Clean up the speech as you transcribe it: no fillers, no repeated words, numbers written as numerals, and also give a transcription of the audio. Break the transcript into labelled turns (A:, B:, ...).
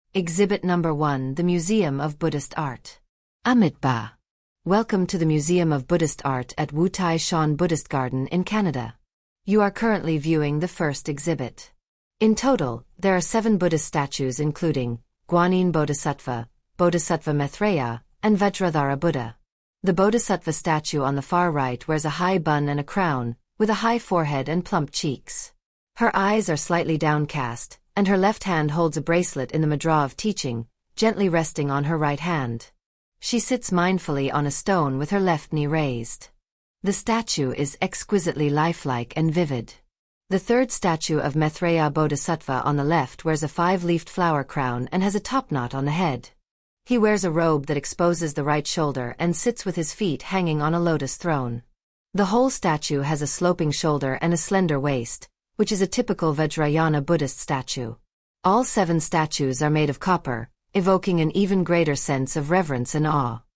A: Exhibit number 1, the Museum of Buddhist Art. Amitabha. Welcome to the Museum of Buddhist Art at Wu Tai Shan Buddhist Garden in Canada. You are currently viewing the first exhibit. In total, there are 7 Buddhist statues including Guanyin Bodhisattva, Bodhisattva Maitreya, and Vajradhara Buddha. The Bodhisattva statue on the far right wears a high bun and a crown, with a high forehead and plump cheeks. Her eyes are slightly downcast, and her left hand holds a bracelet in the mudra of teaching, gently resting on her right hand. She sits mindfully on a stone with her left knee raised. The statue is exquisitely lifelike and vivid. The third statue of Maitreya Bodhisattva on the left wears a 5-leafed flower crown and has a topknot on the head. He wears a robe that exposes the right shoulder and sits with his feet hanging on a lotus throne. The whole statue has a sloping shoulder and a slender waist, which is a typical Vajrayana Buddhist statue. All 7 statues are made of copper, evoking an even greater sense of reverence and awe.